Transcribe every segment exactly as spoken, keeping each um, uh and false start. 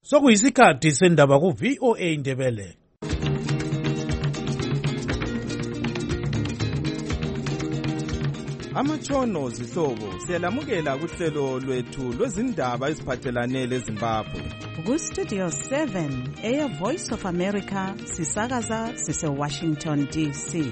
Sokuyisikhathi sendaba ku V O A Indebele. Amatshono zihlobo siyalamukela kuhlelo lwethu lwezindaba eziphathelane leZimbabwe. Ku Studio seven eya Voice of America sisakaza sise Washington D C.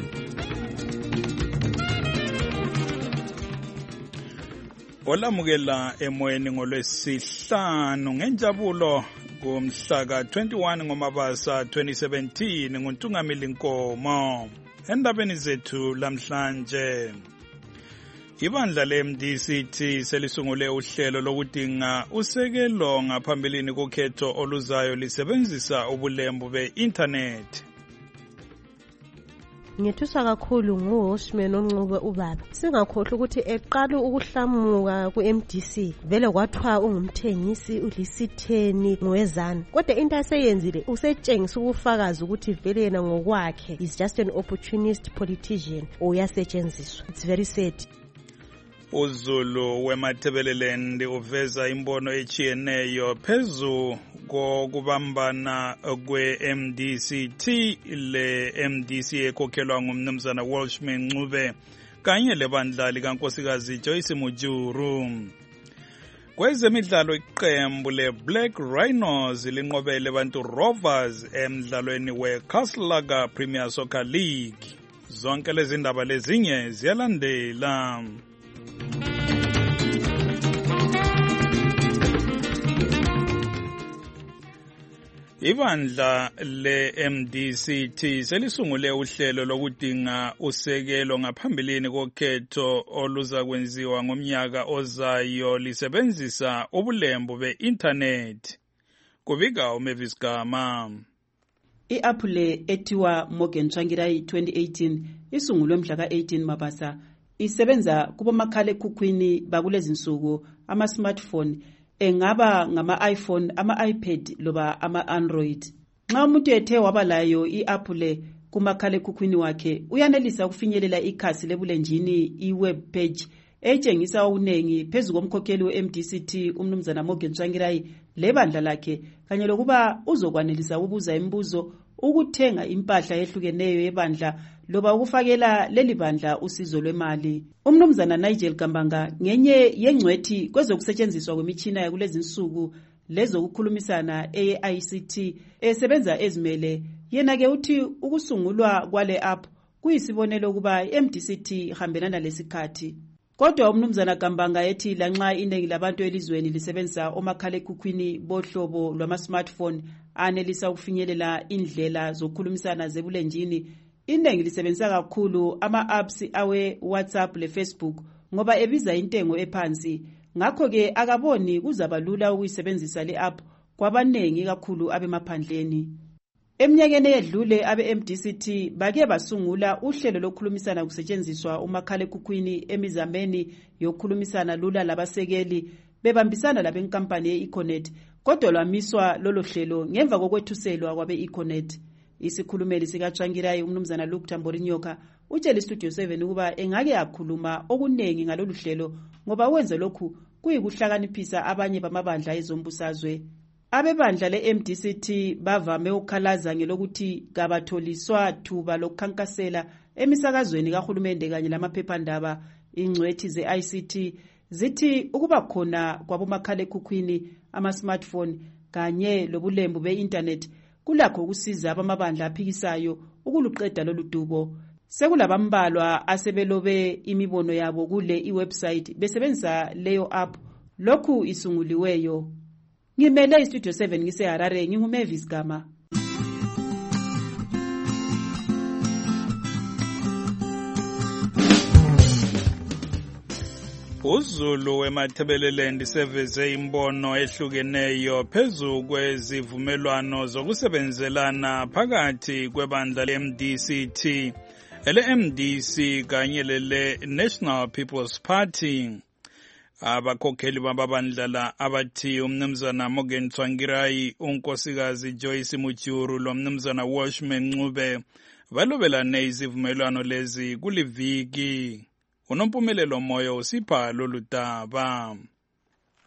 Olamukela emoyeni ngolwesihlanu ngenjabulo kumhla ka twenty-one ngoMabasa twenty seventeen nguNtungamili Nkomo. Endabeni zethu lamhlanje, ibandla le-M D C T selisungule uhlelo lokudinga usekelo ngaphambilini kokhetho oluzayo lisebenzisa ubulembu be-internet. Ngethuswa kakhulu nguHoshman Ncube ubaba. Singakhohlwa ukuthi eqala ukuhlamuka ku-M D C vele kwathiwa ungumthengisi ulisitheni ngwezana. Kodwa into aseyenzile usetshengisa ubufakazi ukuthi vele yena ngokwakhe is just an opportunist politician oyasetshenziswa. It's very sad. uZulu weMathebeleland uveza imbono echiyeneyo phezu kokubambana kwe-M D C T le-M D C ekhokhelwa ngumnumzana Welshman Ncube kanye lebandla likankosikazi Joyce Mujuru. Kwezemidlalo iqembu le-Black Rhinos linqobele bantu Rovers emdlalweni we-Castle Premier Soccer League. Zonke lezi ndaba lezinye ziyalandela. Ibandla le-M D C T selisungule uhlelo lokudinga usekelo ngaphambilini kokhetho oluza kwenziwa ngomnyaka ozayo lisebenzisa ubulembu be-internet. Kubika uMavis Gama. I-Apple ethiwa Morgan Tsvangirai twenty eighteen isungulwe mhla ka eighteen Mabasa. Isebenza kubomakhalekhukhwini bakulezinsuku ama-smartphone engaba ngama-iPhone, ama-iPad loba ama-Android. Nxa umuntu ethe waba layo i-Apple kumakhalekhukhwini wakhe uyanelisa ukufinyelela ikhasi lebulenjini i-web page etshengisa unengi phezu komkhokheli we-M D C T umnumzana Morgan Tsvangirai lebandla lakhe kanye lokuba uzokwanelisa ukubuza imibuzo, ukuthenga impahla ehlukeneyo yebandla loba ukufakela leli bandla usizo lwemali. Umnumzana Nigel Kambanga ngenye yengcwethi kwezokusetshenziswa kwemitshina yakulezinsuku lezokukhulumisana e-I C T esebenza ezimele. Yena ke uthi ukusungulwa kwale app kuyisibonelo ukuba i-M D C T ihambelana lesikhathi. Kodwa umnumzana Kambanga ethi lanxa iningi labantu elizweni lisebenzisa omakhalekhukhwini bohlobo lwama-smartphone anelisa ukufinyelela indlela zokukhulumisana zebulenjini, iningi lisebenzisa kakhulu ama-apps awe WhatsApp le Facebook ngoba ebiza intengo ephansi. Ngakho ke akaboni kuzaba lula ukuyisebenzisa le app kwabanengi kakhulu abemaphandleni. Eminyakeni eyedlule abe-M D C T bake basungula uhlelo lokukhulumisana kusetshenziswa umakhalekhukhwini emizameni yokukhulumisana lula labasekeli bebambisana labenkampani ye-Econet, kodwa lwamiswa lolo hlelo ngemva kokwethuselwa kwabe-Econet. Isikhulumeli sikaTsvangirai umnumzana Luke Tamborinyoka utshela Studio seven ukuba engake akhuluma okunengi ngalolu hlelo ngoba wenza lokhu kuyikuhlakaniphisa abanye bamabandla ezombusazwe. Abebandla le-M D C T bavame ukukhalaza ngelokuthi kabatholiswa thuba lokukhankasela emisakazweni kahulumende kanye lamaphephandaba. Ingcwethi ze-I C T zithi ukuba khona kwabomakhalekhukhwini ama-smartphone kanye lobulembu be-internet kulakho ukusiza abamabandla aphikisayo ukuluqeda lolu dubo. Sekulabambalwa asebelobe imibono yabo kule iwebsite besebenzisa leyo app lokhu isunguliweyo. Ngimele iStudio seven ngiseHarare, nginguMavis Gama. uZulu weMathebeleland seveze imbono ehlukeneyo phezu kwezivumelwano zokusebenzelana phakathi kwebandla le-M D C T, ele-M D C kanye lele-National People's Party. Abakhokheli babandla la abathi umnumzana Morgan Tsvangirai, unkosikazi Joyce Mujuru lomnumzana Welshman Ncube balobelane izivumelwano lezi kuliviki. Unompumelelo moyo usipha lolu daba.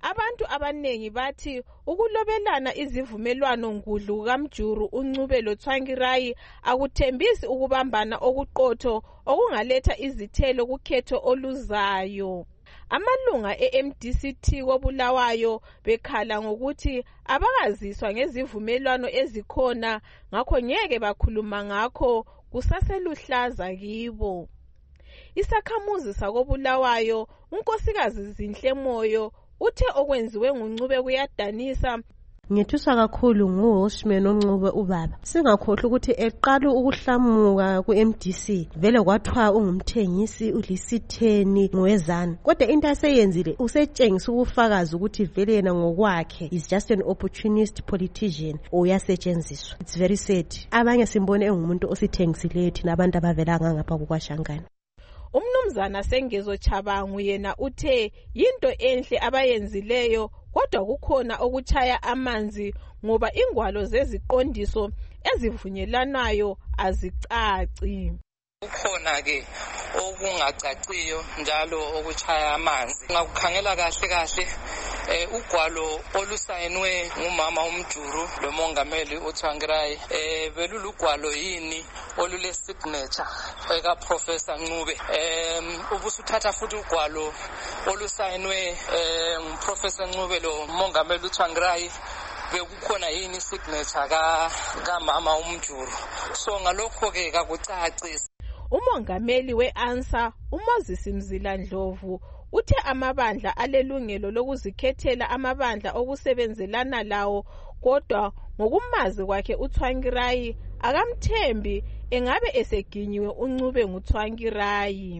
Abantu abanengi bathi ukulobelana izivumelwano ngudlu kaMjuru uNcube loTsvangirai akuthembisi ukubambana okuqotho okungaletha izithelo kukhetho oluzayo. Amalunga e-M D C T koBulawayo bekhala ngokuthi abakaziswa ngezivumelwano ezikhona ngakho ngeke bakhuluma ngakho kusaseluhlaza kibo. Isakhamuzi sakoBulawayo unkosikazi Zinhle Moyo uthe okwenziwe nguNcube kuyadanisa. Ngethuswa kakhulu nguHoshman oNcube ubaba. Singakhohlwa ukuthi eqala ukuhlamuka ku-M D C vele kwathiwa ungumthengisi ulisitheni ngowezana. Kodwa into aseyenzile usetshengisa ubufakazi ukuthi vele yena ngokwakhe is just an opportunist politician uyasetshenziswa. It's very sad. Abanye simbone engumuntu osithengisileyo thina abantu abavelanga ngapha kuKwaShangana. Umnumzana Sengezo Chabangu yena uthe yinto enhle abayenzileyo kodwa kukhona okuchaya amanzi ngoba ingwalo zeziqondiso ezivunyelanayo azicaci. Kukhona ke okungacaciyo njalo okuchaya amanzi. Ngakukhangela kahle kahle eh ugwalo olusayinwe ngumama uMjuru lo mongameli uTsvangirai eh belulugwalo yini olule signature eka Professor Ncube eh ubusuthatha futhi ugwalo olusayinwe eh Professor Ncube lo mongameli uTsvangirai bekukhona yini signature ka kamama uMjuru. So ngalokho ke kakucacisa. Umongameli we-ANSA uMoses Mzila Ndlovu uthe amabandla alelungelo lokuzikhethela amabandla okusebenzelana lawo kodwa ngokumazi kwakhe uTsvangirai akamthembi engabe eseginyiwe uNcube nguTsvangirai.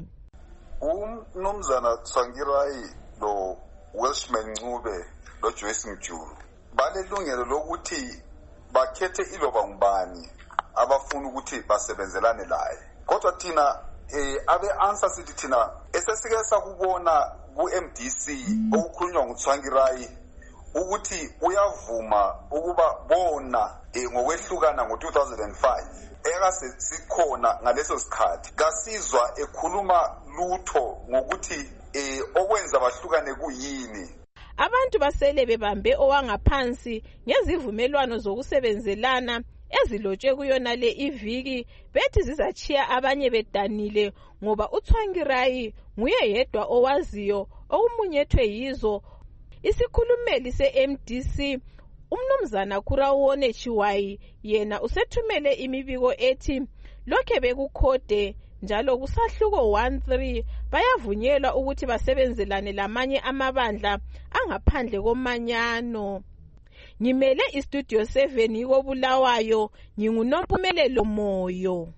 Umnumzana Tsvangirai lo Welshman Ncube lo Joyce Mjuru balelungelo lokuthi bakhethe iloba ngubani abafuna ukuthi basebenzelane laye. Kodwa thina eh abe answer sithi thina esesike sakubona ku-M D C okukhulunywa nguTsvangirai ukuthi uyavuma ukuba bona ngokwehlukana ngo two thousand five ekase sikhona ngaleso sikhathi kasizwa ekhuluma lutho ngokuthi eh okwenza bahlukane kuyini. Abantu basele bebambe owangaphansi ngezivumelwano zokusebenzelana ezilotshwe kuyona le iviki bethi zizachiya abanye bedanile ngoba uTsvangirai nguye yedwa owaziyo okumunyethwe yizo. Isikhulumeli se-M D C umnumzana Kurawone Chiwayi yena usethumele imibiko ethi lokhe bekukhode njalo kusahluko one three bayavunyelwa ukuthi basebenzelane lamanye amabandla angaphandle komanyano. Ngimele istudio seven yiko Bulawayo nginguNompumelelo Moyo.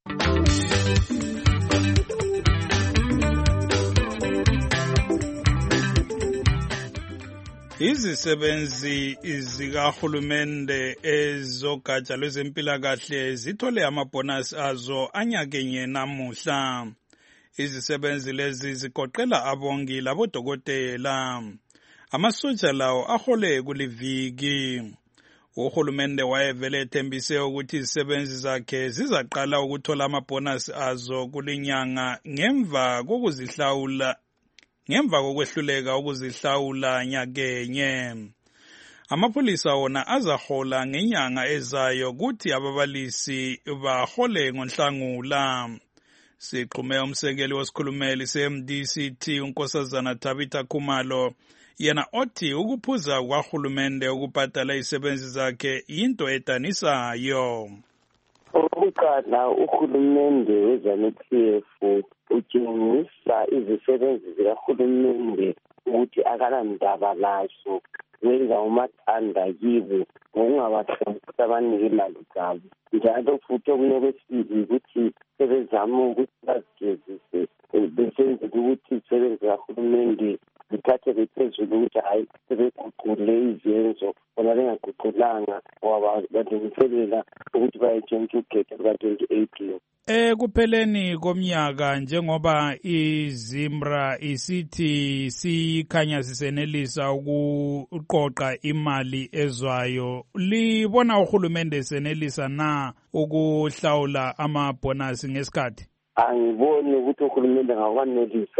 Izisebenzi zikahulumende ezogatsha lwezempilakahle zithole amabonus azo anyakenye namuhla. Izisebenzi lezi zigoqela abongi labodokotela. Amasotsha lawo ahole kuliviki. Uhulumende wayevele ethembise ukuthi izisebenzi zakhe zizaqala ukuthola amabonus azo kulinyanga ngemva kokuzihlawula ngemva kokwehluleka ukuzihlawula nyakenye. Amapholisa wona azahola ngenyanga ezayo kuthi ababalisi bahole ngoNhlangula. Siqhume umsekeli wesikhulumeli se-M D C T unkosazana Tabitha Khumalo yena othi ukuphuza kwahulumende ukubhadala izisebenzi zakhe into edanisayo. Ukuqala uhulumende wezane-P F utshengisa izisebenzi zikahulumende ukuthi akalandaba lazo wenza umathanda kibo ngokungabahloniphi abanike imali zabo. Njalo futhi okunye kwesibili ukuthi sebezama ukuthi bazigezise besenzela ukuthi izisebenzi zikahulumende zithathe bephezulu ukuthi hayi sebeguqule izenzo bona bengaguqulanga ngoba balungiselela ukuthi bayetshentshwa ukhetho luka-twenty eighteen. Ekupheleni komnyaka njengoba iZimra isithi sikhanya sisenelisa ukuqoqa imali ezwayo, libona uhulumende senelisa na ukuhlawula amabonus ngesikhathi? Angiboni ukuthi uhulumende ngakwanelisa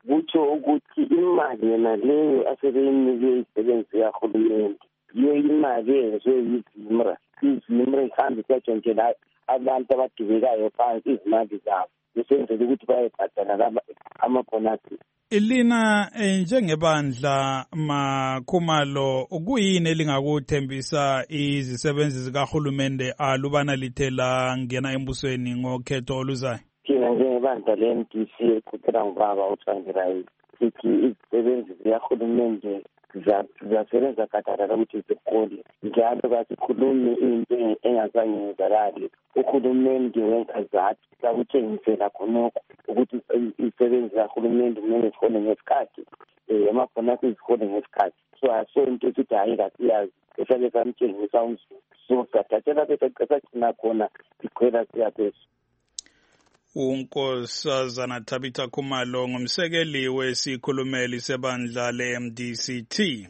kutsho ukuthi imali yena leyo asebeyinike isebenzi kahulumende yiyo imali eyenziwe yizimra. Izimra ihambe isatshontshela abantu abadubekayo phansi izimali zabo besenzela ukuthi bayebhadala amabhonasi. Ilina njengebandla Makhumalo kuyini elingakuthembisa izisebenzi zikahulumende alubana lithela ngena embusweni ngokhetho oluzayo? Thina njengebandla le-M D C eqhutyelwa ngubaba uTsvangirai sithi izisebenzi zikahulumende ziyasebenza gadalala ukuthi zikole njalo kasikhulumi into engazange yenzakali. Uhulumende wenza zathi sakutshengisela khonokho ukuthi izisebenzi zikahulumende kumele zihole ngesikhathi, amabhonasi zihole ngesikhathi. So asonto ukuthi hayi kasiyazi esake samtshengisa umzulu. So sadatshela bese sagcina khona ikhwela siyaphezulu. uNkosazana Tabitha Khumalo ngumsekeli wesikhulumeli sebandla le-M D C T.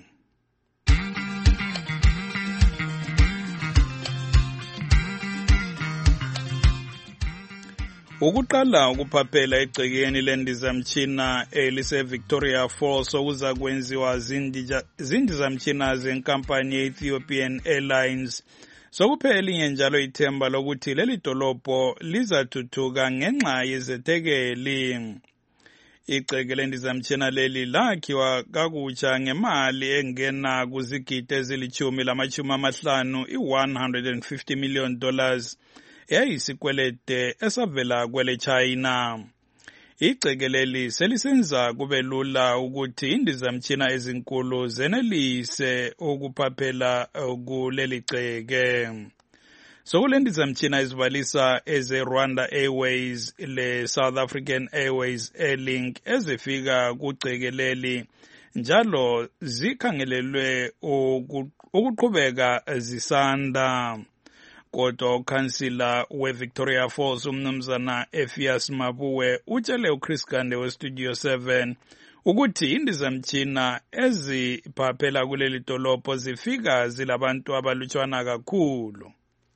Ukuqala ukuphaphela egcekeni lendizamtshina elise-Victoria Falls okuza kwenziwa zindizamtshina zenkampani ye-Ethiopian Airlines sokuphela elinye njalo ithemba lokuthi leli dolobho lizathuthuka ngenxa yezethekeli. Igceke lendizamtshina leli lakhiwa kakutsha ngemali engena kuzigidi ezilithumi lamachumi amahlanu i-one hundred fifty million dollars eyayisikwelede esavela kwele China. Igceke leli selisenza kube lula ukuthi indizamtshina ezinkulu zenelise ukuphaphela kuleli gceke. Sokulendizamtshina ezibalisa eze Rwanda Airways le South African Airways Airlink ezifika kugceke leli njalo zikhangelelwe ukuqhubeka zisanda. Kodwa ukhansila we-Victoria Falls umnumzana Ephias Mabuwe utshele uChris Gande we-Studio seven ukuthi indizamtshina eziphaphela kuleli dolobho zifika zilabantu abalutshwana kakhulu.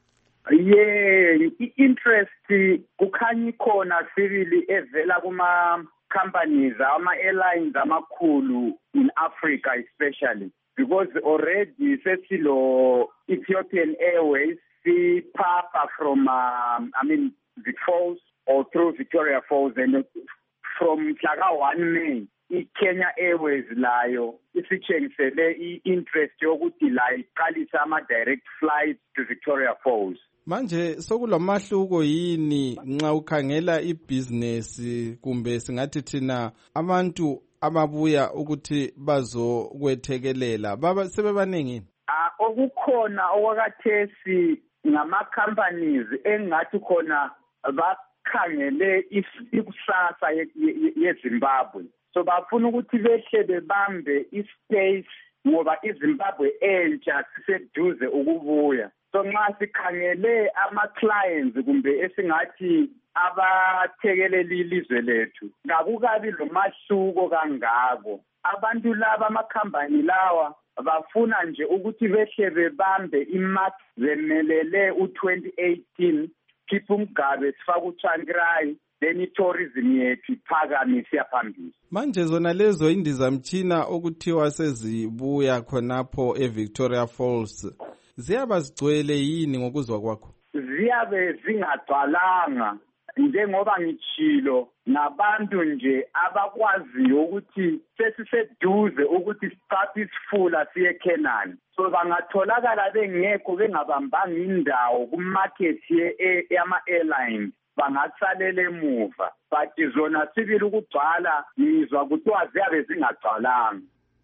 Yeah, i-interest kukhanya ikhona sibili evela kuma companies ama airlines amakhulu in Africa especially because already sesilo Ethiopian Airways Papa from, um, I mean, Vic Falls or through Victoria Falls, and from Tlaga one May, Kenya Airways layo isitshengisele i-interest yokuthi la iqalisa ama-direct flights to Victoria Falls. Manje sokulamahluko yini nxa ukhangela ibhizinesi kumbe singathi thina abantu ababuya ukuthi bazokwethekelela baba sebebanengini? Ah, okukhona okwakathesi ngama-companies engathi khona bakhangele ikusasa yeZimbabwe. So bafuna ukuthi behle bebambe ispace ngoba iZimbabwe entsha siseduze ukubuya. So nxa sikhangele ama-clients kumbe esingathi abathekelela ilizwe lethu kakukabi lomahluko kangako. Abantu laba ama-company lawa bafuna nje ukuthi behle bebambe imark zemelele u-twenty eighteen khipha umgabe sifaka uTsvangirai then i-tourism yethu iphakamise yaphambili. Manje zona lezo indizamtshina okuthiwa sezibuya khonapho eVictoria Falls ziyabe zigcwele yini ngokuzwa kwakho? Ziyabe zingagcwalanga njengoba ngitshilo nabantu nje abakwaziyo ukuthi sesiseduze ukuthi sithathe isifula siye eKenani. So bangatholakala bengekho bengabambanga indawo kumarket yama-airlines bangasalela emuva, but zona sibili ukugcwala ngizwa kuthiwa ziyabe zingagcwalanga.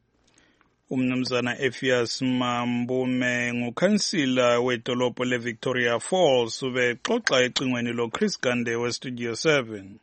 Umnumzana Ephias Mambume ngukhansila wedolobho le-Victoria Falls ubexoxa ecingweni lo-Chris Gande we-Studio seven.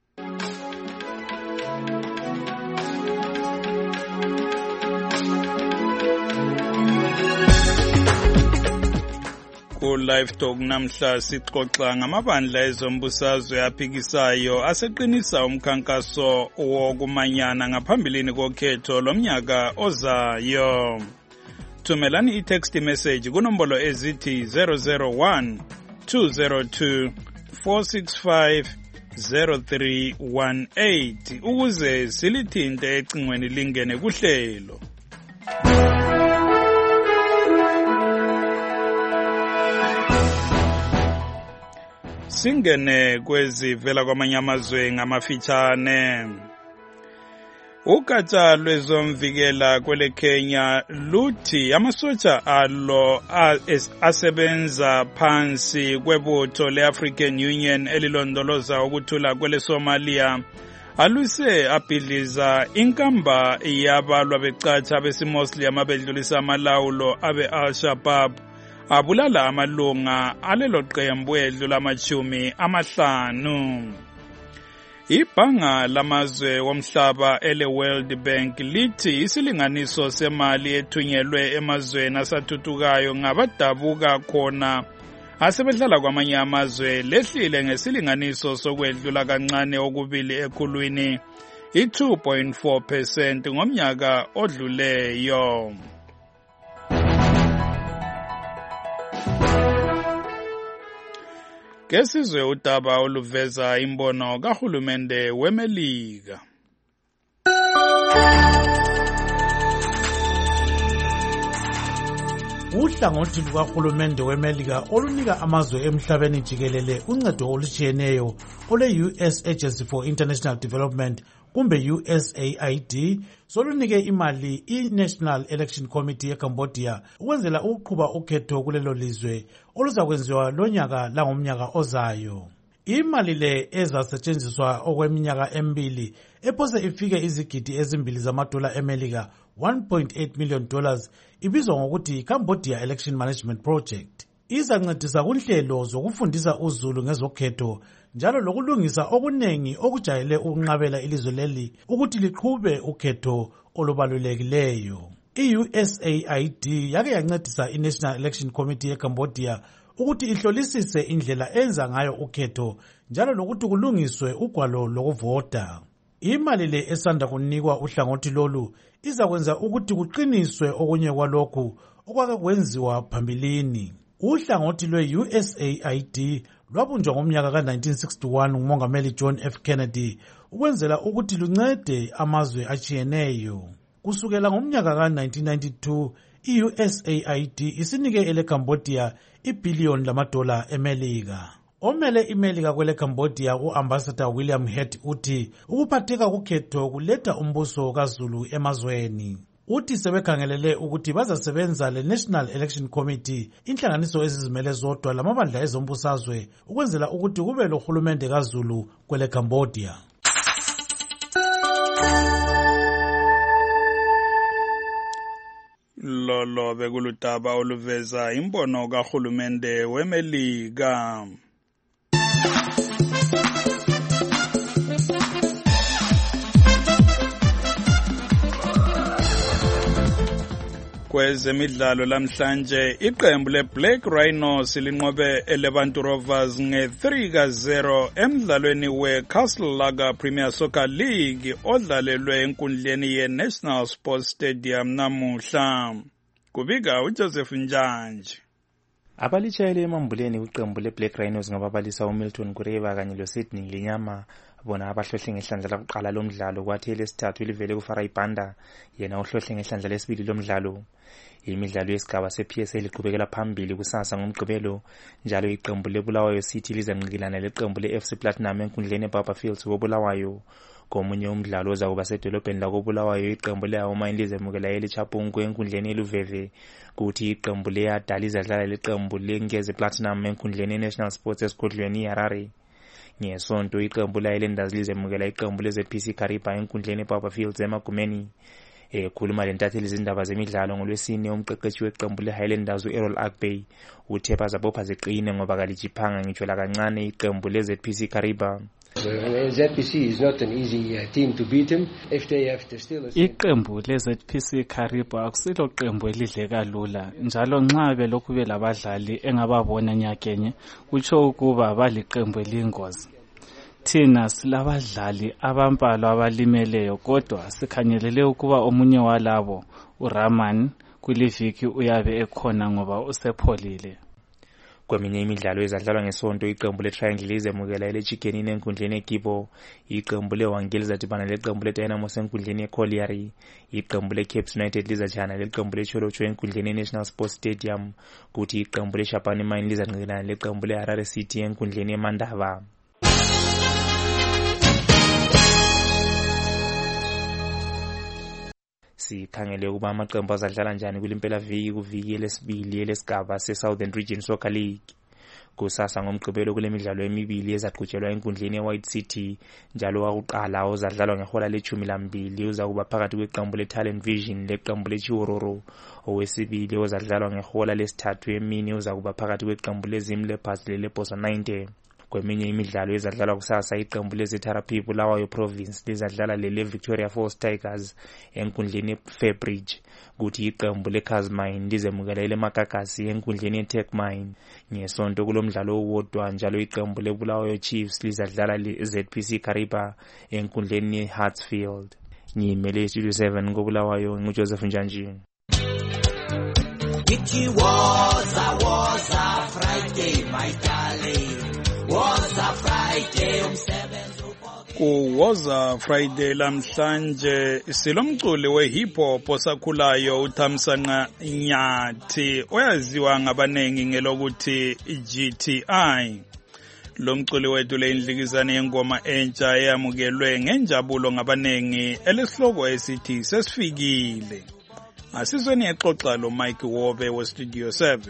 Ku-Live Talk namhla sixoxa ngamabandla ezombusazwe aphikisayo aseqinisa umkhankaso wokumanyana ngaphambilini kokhetho lomnyaka ozayo. Thumelani i-text message kunombolo ezithi zero zero one two zero two four six five zero three one eight ukuze silithinte ecingweni lingene kuhlelo. Singene kwezivela kwamanye amazwe ngamafitshane. Ugatsha lwezomvikela kwele Kenya luthi amasotsha alo asebenza phansi kwebutho le-African Union elilondoloza ukuthula kwele Somalia aluse abhidliza inkamba yabalwa becatsha besimoslim abedlulisa amalawulo abe Al-Shabaab abulala amalunga alelo qembu edlula amachumi amahlanu. Ibhanga lamazwe womhlaba ele World Bank lithi isilinganiso semali ethunyelwe emazweni asathuthukayo ngabadabuka khona asebedlala kwamanye amazwe lehlile ngesilinganiso sokwedlula kancane okubili ekhulwini i two point four percent ngomnyaka odluleyo. Kesizwe udaba oluveza imbono kahulumende weMelika. Uhlangothi lukahulumende weMelika olunika amazwe emhlabeni jikelele uncedo olutshiyeneyo ole U S Agency for International Development kumbe U S A I D solunike imali i-National Election Committee eCambodia ukwenzela ukuqhuba ukhetho kulelo lizwe oluzakwenziwa lonyaka langomnyaka ozayo. Imali le ezasetshenziswa okweminyaka emibili ephose ifike izigidi ezimbili zamadola eMelika one point eight million dollars ibizwa ngokuthi Cambodia Election Management Project. Izancedisa kunhlelo zokufundisa uzulu ngezokhetho njalo lokulungisa okunengi okujayele ukunqabela ilizwe leli ukuthi liqhube ukhetho olubalulekileyo. I-U S A I D yake yancedisa i-National Election Committee eCambodia ukuthi ihlolisise indlela enza ngayo ukhetho njalo lokuthi kulungiswe ugwalo lokuvota. Imali le esanda kunikwa uhlangothi lolu izakwenza ukuthi kuqiniswe okunye kwalokhu okwake kwenziwa phambilini. Uhlangothi lwe-U S A I D lwabunjwa ngomnyaka ka nineteen sixty-one ngumongameli John F Kennedy ukwenzela ukuthi luncede amazwe atshiyeneyo. Kusukela ngomnyaka ka nineteen ninety-two i-U S A I D isinike ele Cambodia ibhiliyoni lamadola eMelika. Omele iMelika kwele Cambodia u-Ambassador William Head uthi ukuphatheka kukhetho kuletha umbuso kaZulu emazweni. Uthi sebekhangelele ukuthi bazasebenza le-National Election Committee inhlanganiso ezizimele zodwa lamabandla ezombusazwe ukwenzela ukuthi kube lohulumende kaZulu kwele Cambodia. Lolo bekuludaba oluveza imbono kahulumende weMelika. Kwezemidlalo lamhlanje iqembu leBlack Rhinos linqobe eLebantu Rovers nge three ka zero emdlalweni weCastle Lager Premier Soccer League odlalelwe enkundleni yeNational Sports Stadium namuhla. Kubika uJoseph Njanje. Abalitshayele emambuleni iqembu leBlack Rhinos ngababalisa uMilton Kureva kanye loSydney Linyama bona abahlohle ngehlandla lokuqala lomdlalo kwathi elesithathu livele kuFarai Banda yena uhlohle ngehlandla lesibili lomdlalo. Imidlalo yesigaba se-P S L iqhubekela phambili kusasa ngomgqibelo njalo iqembu leBulawayo City lizanqikilana leqembu le-F C Platinum enkundleni eBarberfields koBulawayo. Komunye umdlalo ozakuba sedolobheni lakoBulawayo iqembu le-Auma lizemukela eLichapungu enkundleni eLuveve kuthi iqembu le-Adda lizadlala leqembu leNgeze Platinum enkundleni eNational Sports esigodlweni iHarare. Ngesonto iqembu le-Highlanders lizemukela iqembu leze-P C Kariba enkundleni eBarberfields emagumeni. Ekhuluma lentatheli izindaba zemidlalo ngolwesine umqeqeshi weqembu le-Highlanders u-Errol Agbey uthe bazabopha ziqine ngoba kalijiphanga ngitsho la kancane iqembu leze-P C Kariba. Z P C is not an easy uh, team to beat him if they have to still. Iqembu le-Z P C Kariba akusilo qembu elidleka lula njalo nxa belokhu belabadlali engababona nyakenye kutsho ukuba baliqembu eliyingozi. Thina silabadlali abambalwa abalimeleyo kodwa sikhangelele ukuba omunye walabo uRaman kuliviki uyabe ekhona ngoba usepholile. Kweminye imidlalo ezadlalwa ngesonto iqembu le-Triangle lizemukela ele-Chikenini enkundleni eGibo, iqembu le-Wangel lizadibana leqembu le-Dynamos enkundleni eColliery, iqembu le-Cape United lizajana leqembu le-Cholocho enkundleni e-National Sports Stadium, kuthi iqembu le-Shapani Mine lizanqinelana leqembu le-Harare City enkundleni eMandava. Sikhangele ukuba amaqembu azadlala njani kulimpela viki kuviki elesibili elesigaba se-Southern Region Soccer League. Kusasa ngomgqibelo kule midlalo emibili ezaqhutshelwa enkundleni e-White City, njalo wakuqala ozadlalwa ngehola lechumi lambili uzakuba phakathi kweqembu le-Talent Vision leqembu le-Chiwororo, owesibili ozadlalwa ngehola lesithathu emini uzakuba phakathi kweqembu le-Zim Leopards lele-Bosa ninety. Kweminye imidlalo ezadlalwa kusasa iqembu leZitarapi Bulawayo Province lizadlala lele-Victoria Falls Tigers enkundleni e-Fairbridge, kuthi iqembu le-Casmine lizemukela ele-Makakasi enkundleni e-Tech Mine. Ngesonto kulomdlalo owodwa njalo iqembu le-Bulawayo Chiefs lizadlala le-Z P C Kariba enkundleni e-Hartsfield. Ngiyimele Studio seven koBulawayo, nguJoseph Njanji. It was a was a Friday, my darling. Was a Friday umsebenzi ku Woza Friday lamhlanje silomculi we-hip hop osakhulayo uThamsanqa Nyathi oyaziwa ngabanengi ngelokuthi G T I. Lo mculi wethu le indlikizane yengoma entsha eyamukelwe ngenjabulo ngabanengi elesihloko esithi sesifikile. Asizweni exoxa lo Mike Wobe we Studio seven.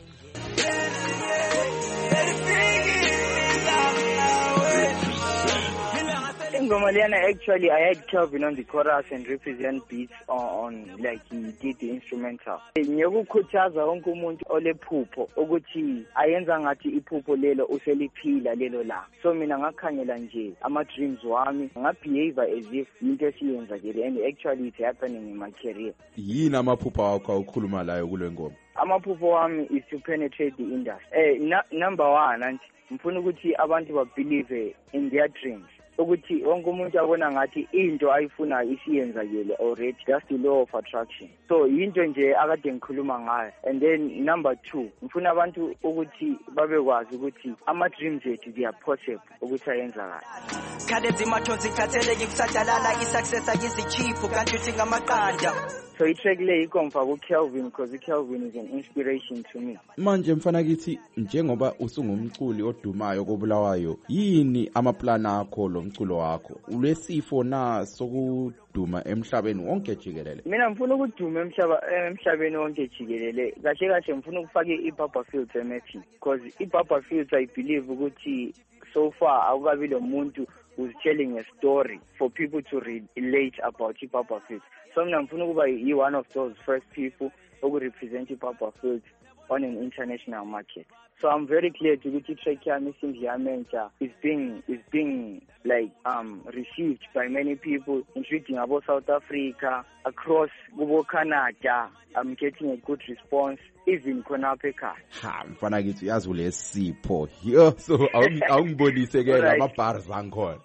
Ngoma liyana, actually I had Kelvin on the chorus and represent beats on, on like he did the instrumental. Ngiyokukhuthaza wonke umuntu olephupho ukuthi ayenza ngathi iphupho lelo useliphila lelo la. So mina ngakhangela nje ama dreams wami, ngabehave as if into esiyenzakele, and actually it's happening in my career. Yini amaphupho akho awukhuluma layo kule ngoma? Amaphupho wami is to penetrate the industry. Eh na, number one anti mfuna ukuthi abantu ba believe in their dreams. Ukuthi wonke umuntu abona ngathi into ayifuna isiyenzakele already, just the law of attraction. So into nje akade ngikhuluma ngayo. And then number two, ngifuna abantu ukuthi babekwazi ukuthi ama dreams ethu they are possible ukuthi ayenzakala. Khade zimathonzi khathele ngikusadalala isuccess akizichipho kanti uthi ngamaqanda. So itrack le ikomfa ku Kelvin because Kelvin is an inspiration to me. Manje mfana kithi njengoba usungumculi odumayo koBulawayo, yini amaplan akho lo mculo wakho? Ulesifo na sokuduma emhlabeni wonke jikelele? Mina ngifuna ukuduma emhlaba emhlabeni wonke jikelele. Kahle kahle ngifuna ukufaka iBaba Fields M F because iBaba Fields I believe ukuthi so far awukabi lo muntu who's telling a story for people to relate about iBaba Fields. So mina ngifuna ukuba yi one of those first people who represent iBaba Fields on an international market. So I'm very clear to ukuthi track yami Sindiyamentsha is being is being like um received by many people, including about South Africa, across kubo Canada. I'm getting a good response even khona apha ekhaya. Ha mfana kithi uyazi ulesipho. Yo so awungibonise ke lama bars angikhona.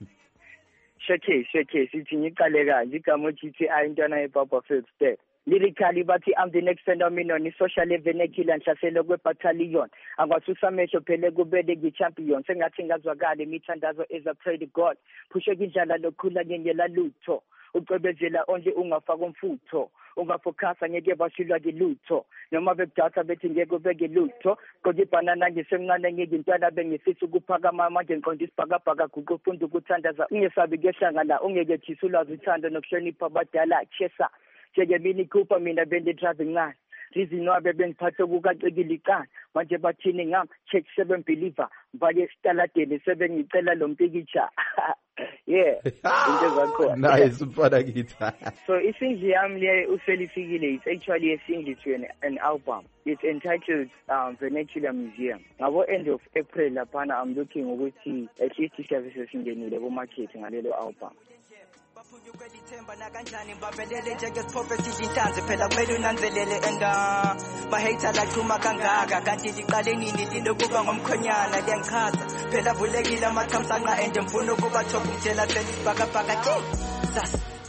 Sheke sheke sithi ngiqale kanje igama G T I intwana yeBaba Fields there. Lyrically bathi I'm the next phenomenon, social vernacular nhlaselo kwebattalion. Angwasusa amehlo phele kubede ngi-champion. Sengathi ngazwakala imithandazo as I pray to God. Pusheka indlala lokhula ngengela lutho. Ucebezela onje ungafaka umfutho. Ungafokhasa ngeke bashilwa ngelutho. Noma bekudata bethi ngeke ubeke lutho. Kodwa ibhanana ngisemncane ngiyintwana bengifisa ukuphakama manje ngiqonda isibhakabhaka guqu ufunda ukuthandaza. Ungesabi kehlangana ungeke thisa ulwazi uthando nokuhlonipha abadala chesa. Jeke mini Cooper mina bende driving line. Reason why bengiphathe kukacekile icala. Manje bathini ngam check seven believer. Mbale staladeni sebengicela lo mpikitsha. Yeah. Into zakho. Nice mfana kithi. So isingle yami le uselifikile, it's actually a single to an, an album. It's entitled um, Vernacular Museum. Ngabo end of April lapana I'm looking ukuthi at least services singenile ku market ngalelo album. Kwelithemba nakanjani babelele njengesiphofe sidinhlanzi phela kumele unanzelele enda mahate laqhuma kangaka kanti liqale nini linokuba ngomkhonyana liyangichaza phela vulekile amathamsanqa ende mfuna ukuba top umtshela selisibhakabhaka sas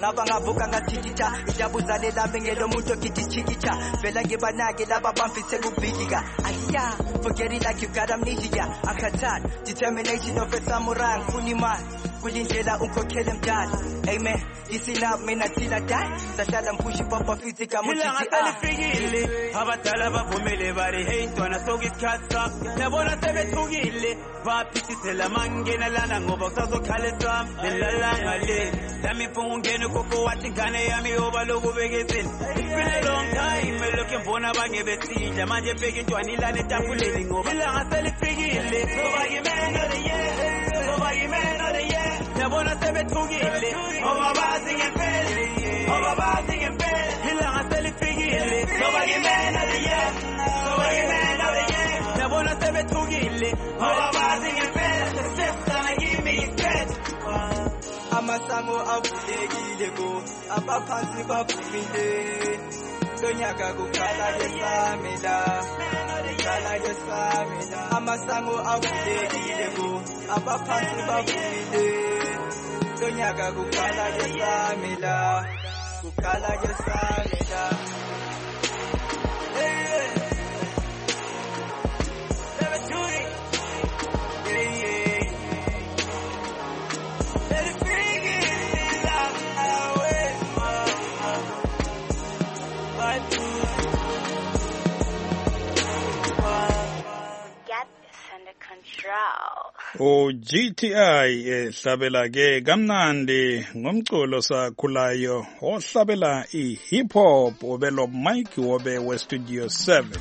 ngaba ngavuka ngathithitha ijabuza lelami ngelomuntu ogidichikitha vela ngibanake laba bamfise kubhidika ayiya forget it like you got amnesia akhathana determination of a samurai ngifuna imali kulindlela unkhokhele mdala amen isina mina thina die sahlala mpushi papa fithi kamuthi selifikile abadala bavumele bari hey ntwana sokusikhatha yabona sebethukile baphithithela mangena lana ngoba usazokhalesa lelalanga le lami mfungu ngene koko wathi ngane yami yoba lokubekezela it's been a long time lokho mbona bangebethidla manje bheka intwana ilana etafuleni ngoba ilanga selifikile ngoba yimena le yeah ngoba yimena le yeah yabona sebethukile ngoba bazi ngempela ngoba bazi ngempela ilanga selifikile ngoba yimena le yeah ngoba yimena le yeah yabona sebethukile ngoba bazi ngempela sesifana kimi isikhethe amasango avulekile ko abaphansi bavumile lonyaka kukhala yesamela kukhala yesamela amasango avulekile ko abaphansi bavumile lonyaka kukhala yesamela kukhala yesamela O G T I ehlabela ke kamnandi ngomculo sakhulayo ohlabela I hip hop obelo Mike wobe we studio seven.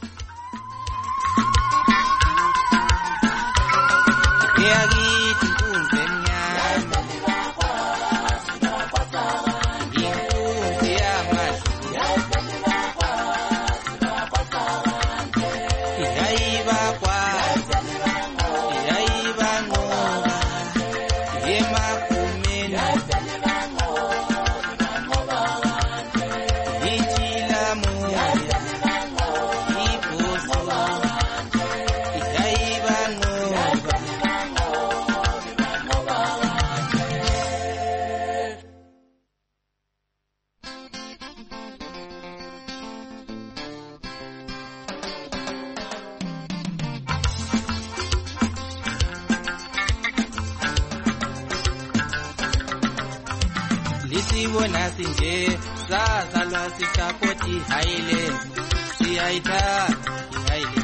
Lisibona sinje sazalwa sisapoti haile siyaita haile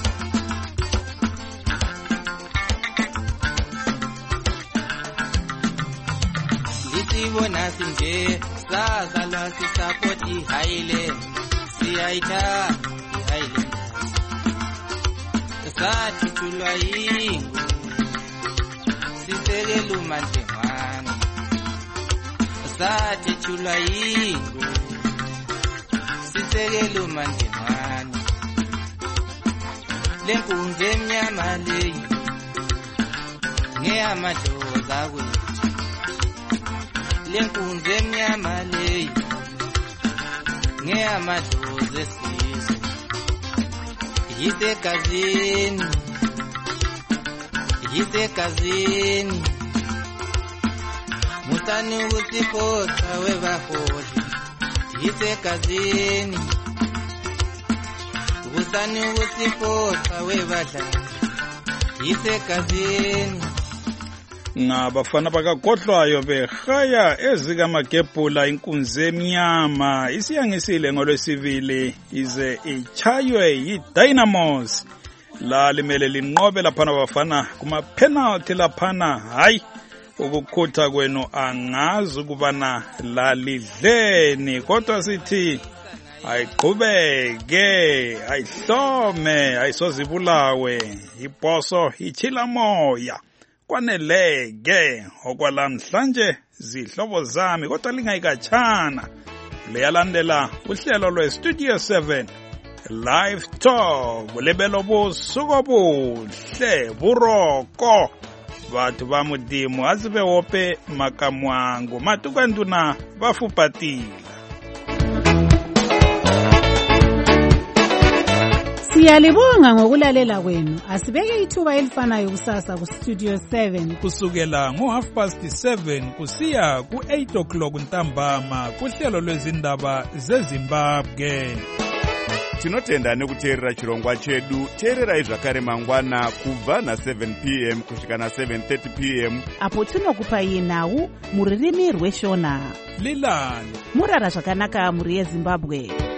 Lisibona sinje sazalwa sisapoti haile siyaita haile Satutulwa yingu sisekelu mantemwana Sati chula yingu sisekelo manjemani lenkunze mnyama leyi ngeyamadoda wethu lenkunze mnyama leyi ngeyamadoda esizwe yisegazini yisegazini Musani usipota webaholi Yisekazini Musani usipota webadlali Yisekazini Ngabafana bakagodlwayo behaya ezikamagebhula inkunzi emnyama isiyangisile ngolwesibili ize ichaywe yiDynamos la limele linqobe laphana bafana kuma penalty laphana hayi ukukhutha kwenu angazi ukubana lalidleni kodwa sithi ayiqhubeke ayihlome ayisozibulawe ibhoso ichila moya kwaneleke okwalamhlanje zihlobo zami kodwa lingayikatshana leyalandela uhlelo lwe Studio seven Live Talk lebelo busuku obuhle buroko batho ba modimo a tsebe ope makamwango matukanduna ba fupatila Siyalibonga ngokulalela kwenu. Asibeke ithuba elifanayo kusasa ku Studio seven kusukela ngo half past seven kusiya ku eight o'clock ntambama kuhlelo lwezindaba zeZimbabwe. Tinotenda nekuteerera chirongwa chedu. Teererai zvakare mangwana kubva na seven p m kusvika na seven thirty p m apo tinokupai nhau mururimi rweshona. Lilani murara zvakanaka muri yeZimbabwe.